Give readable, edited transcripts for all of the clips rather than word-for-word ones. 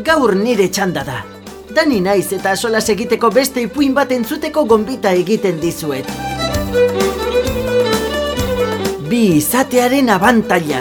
Gaur nire txanda da. Dani naiz eta solas egiteko beste ipuin bat entzuteko gonbita egiten dizuet. Bi izatearen abantaila.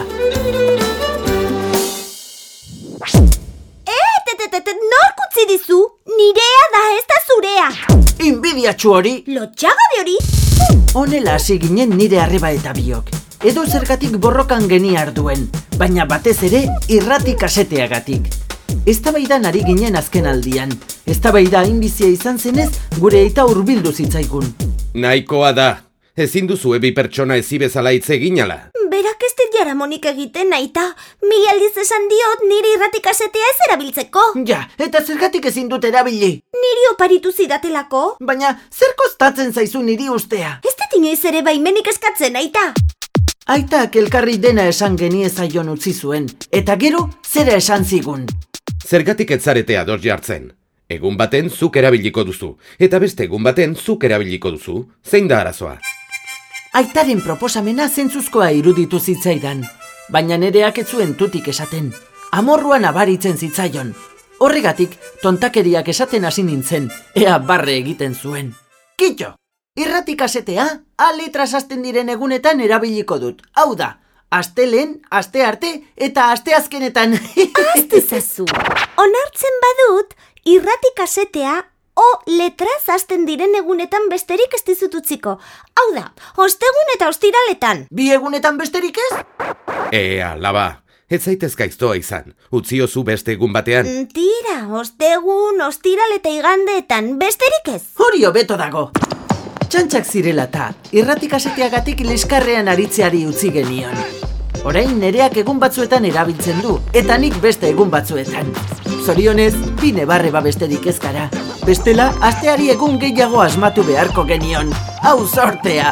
Nork utzi dizu? Nirea da, ez da zurea. Inbidiatxu hori. Lotxagabe hori. Honela hasi ginen nire arreba eta biok. Edo zergatik borrokan geniar duen, baina batez ere irrati kaseteagatik. Eztabaidan ari ginen azken aldian. Eztabaida hainbizia izan zenez, gure aita hurbildu zitzaigun. Nahikoa da. Ezin duzu bi pertsona ezi bezala hitz egin ala. Berak ez dit jaramonik egiten, aita. 1000 aldiz esan diot nire irrati kasetea ez erabiltzeko. Ja, eta zergatik ezin dut erabili. Niri oparitu zidatelako. Baina, zer kostatzen zaizu niri ustea? Ez dit inoiz ere baimenik eskatzen, aita. Aitak elkarri dena esan geniezaion utzi zuen, eta gero zera esan zigun. Zergatik ez zarete ados jartzen. Egun baten zuk erabiliko duzu, eta beste egun baten zuk erabiliko duzu. Zein da arazoa? Aitaren proposamena zentzuzkoa iruditu zitzaidan, baina nereak ez zuen tutik esaten. Amorruan abaritzen zitzaion. Horregatik, tontakeriak esaten hasi nintzen, ea barre egiten zuen. Kitxo, irrati kasetea, letras hasten diren egunetan erabiliko dut. Hau da, astelen, aste arte eta aste azkenetan. Aztizazu. Onartzen badut, irrati kasetea letraz hasten diren egunetan besterik ez dizut utziko. Hau da, ostegun eta ostiraletan. Bi egunetan besterik ez? Laba, ez zaitez gaiztoa izan. Utziozu beste egun batean. Tira, ostegun, ostiral eta igandeetan besterik ez. Hori hobeto dago. Txantxak zirela ta, irrati kaseteagatik liskarrean aritzeari utzi genion. Orain nereak egun batzuetan erabiltzen du, eta nik beste egun batzuetan. Zorionez, bine barre besterik ez gara. Bestela, asteari egun gehiago asmatu beharko genion. Hau sortea!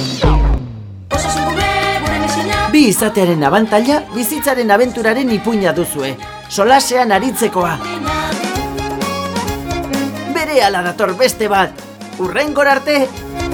Bi izatearen abantaila, bizitzaren abenturaren ipuina duzue. Solasean aritzekoa. Berehala dator beste bat. Hurrengor arte!